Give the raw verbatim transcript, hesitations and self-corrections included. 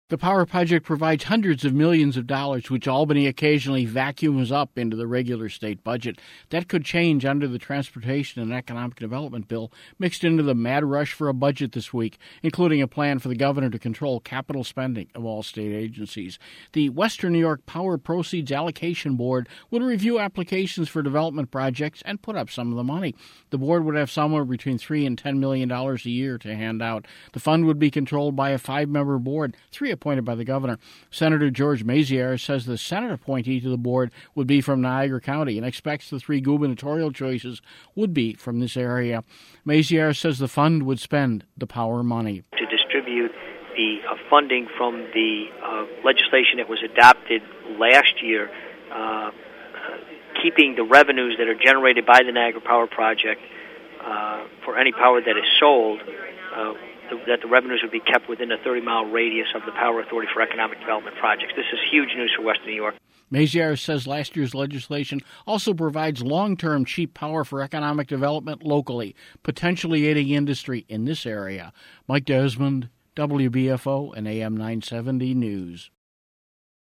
The power project provides hundreds of millions of dollars, which Albany occasionally vacuums up into the regular state budget. That could change under the Transportation and Economic Development Bill, mixed into the mad rush for a budget this week, including a plan for the governor to control capital spending of all state agencies. The Western New York Power Proceeds Allocation Board would review applications for development projects and put up some of the money. The board would have somewhere between three and ten million dollars a year to hand out. The fund would be controlled by a five-member board, three appointed by the governor. Senator George Maziarz says the Senate appointee to the board would be from Niagara County and expects the three gubernatorial choices would be from this area. Maziarz says the fund would spend the power money to distribute the uh, funding from the uh, legislation that was adopted last year, uh, uh, keeping the revenues that are generated by the Niagara Power Project uh, for any power that is sold, uh, that the revenues would be kept within a thirty-mile radius of the Power Authority for Economic Development projects. This is huge news for Western New York. Maziarz says last year's legislation also provides long-term cheap power for economic development locally, potentially aiding industry in this area. Mike Desmond, W B F O and A M nine seventy News.